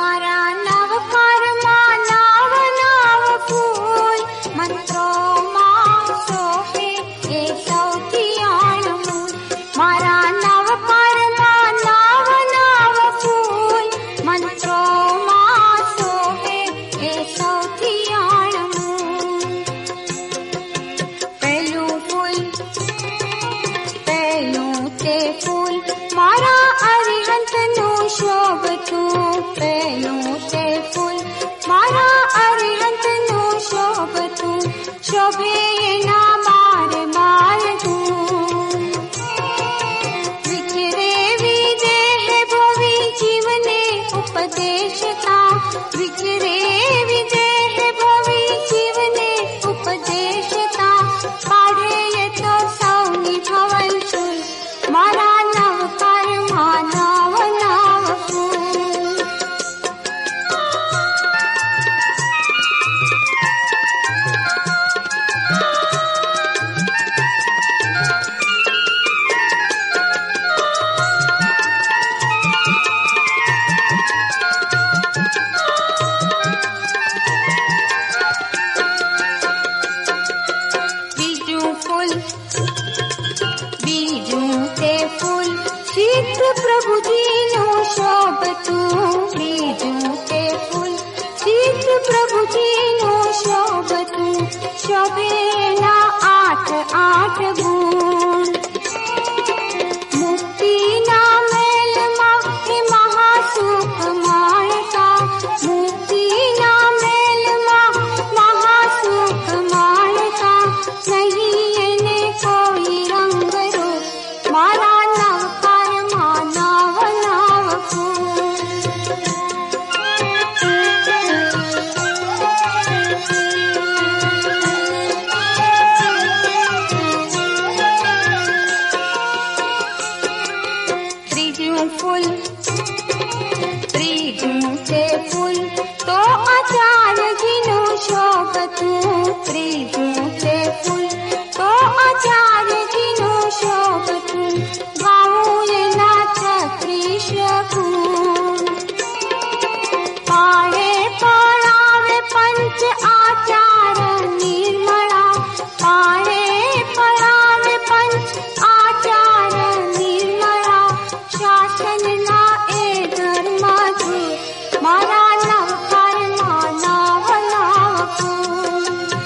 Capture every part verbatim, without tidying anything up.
मारा नव कर्मा नाव नाव फूल मंत्रो मां सोहे ए सौतियाण मूल मारा नव कर्मा नाव नाव फूल मंत्रो मां सोहे ए सौतियाण मूल पहलू फूल पहलू ते फूल मारा अरिहंत नु शोभतु पहलू ते फूल मारा अरिहंत नु शोभतु शोभे ना मार मार तू विचरे विदेह भोवी जीवने उपदेशता विचरे विदेह भोवी जीवने उपदेशता पाढे ये तो सौनी भवन शुल मारा नव कर्मा नाव नाव फूल बीजू फूल बीजू ते फूल शीत प्रभु जी नु शोभतु बीजू ते फूल शीत प्रभु जी नु शोभतु शोभे ना आठ आठ गुण मुक्ति ना मेल माहे महासुख माणता मुक्ति ना मेल मा महासुख माणता नहीं ने कोई रंग रूप मारा नव कर्मा नाव नाव फूल त्रिजू फूल त्रिजू ते फूल तो आचार्य जी नु शोभतु त्रिजू ते फूल तो आचार्य जी नु शोभतु गाऊं ना छत्रीश गुण पाड़े पड़ावे पंच आचार निर्मला पाड़े पड़ावे पंच आचार निर्मला शासन ना ए धर्म मारा नव कर्मा नाव नाव फूल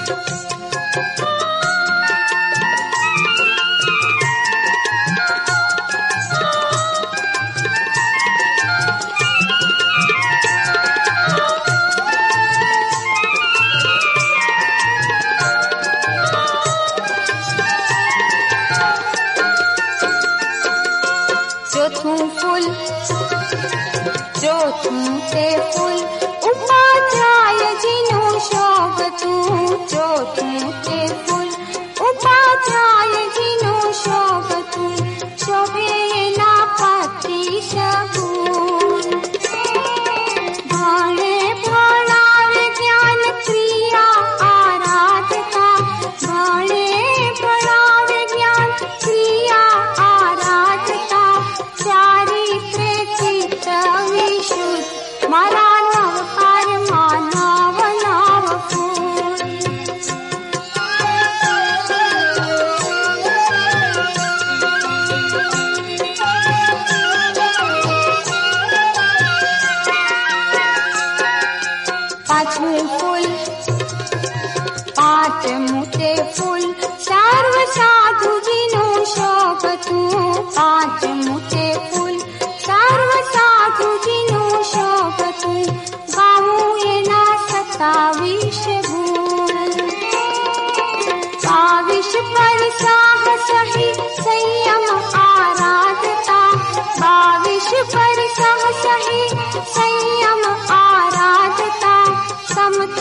चौथू फूल चौथू ते फूल उपाध्याय जी नु शोभतु चौथू ते फूल उपाध्याय जी नु शोभतु शोभे ना पत्रीश गुण भाणे भाणावे ज्ञान क्रिया आराधता भाणे भाणावे ज्ञान क्रिया आराधता चारित्रे चित्त विशुद्ध मारा नव कर्मा नाव नाव फूल पांचवे फूल पांच मुते फूल सर्व साधु जी नु शोभतु पांच मुते फूल सर्व साधु जी नु शोभतु गाऊं ना सताविश गुण बाविश पर साहस ही संयम आराधता बाविश पर साहस ही संयम आराधता समता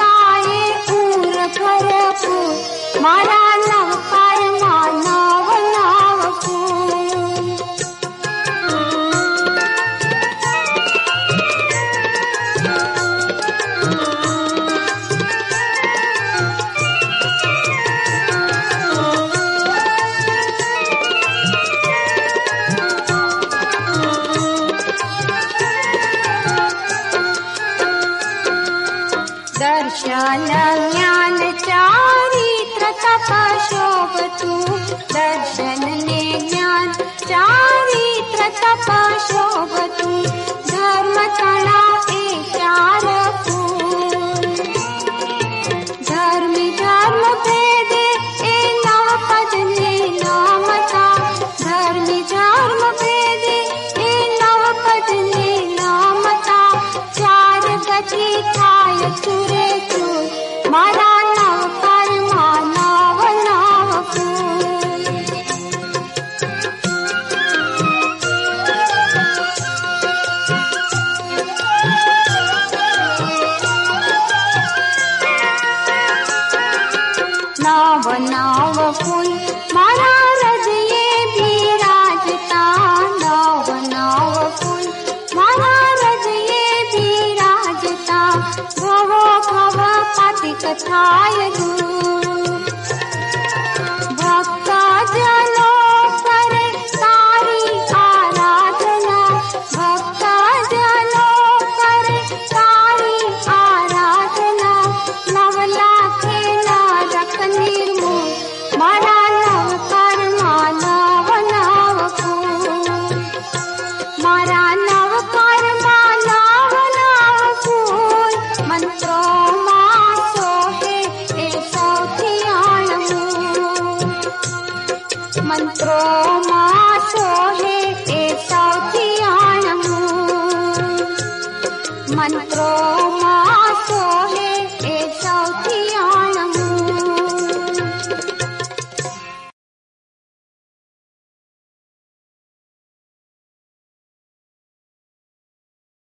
दर्शन ज्ञान चारित्र तप शोभतु दर्शन ने ज्ञान चारित्र तप शोभतु धर्म तणा ए चार फूल धर्मी धर्म भेदे ए नव पद ने नामता धर्मी धर्म भेदे ए नव पद ने नामता चार गति थाय चुरे चूर मारा नव कर्मा नव नव फूल नव नव फूल मारा हृदय विराजता नव नव फूल मारा हृदय विराजता भवो भव पाति कथाय दूर भक्त जनो करे तारी आराधना भक्त जनो करे तारी आराधना नव लाखे नरक निर्मूल मारा नव कर्मा नव नव फूल मारा नव कर्मा नव नव फूल मंत्रो मां सोहे ए सौखियाण मूल मंत्रो मां सोहे ए सौखियाण मूल मंत्रो मां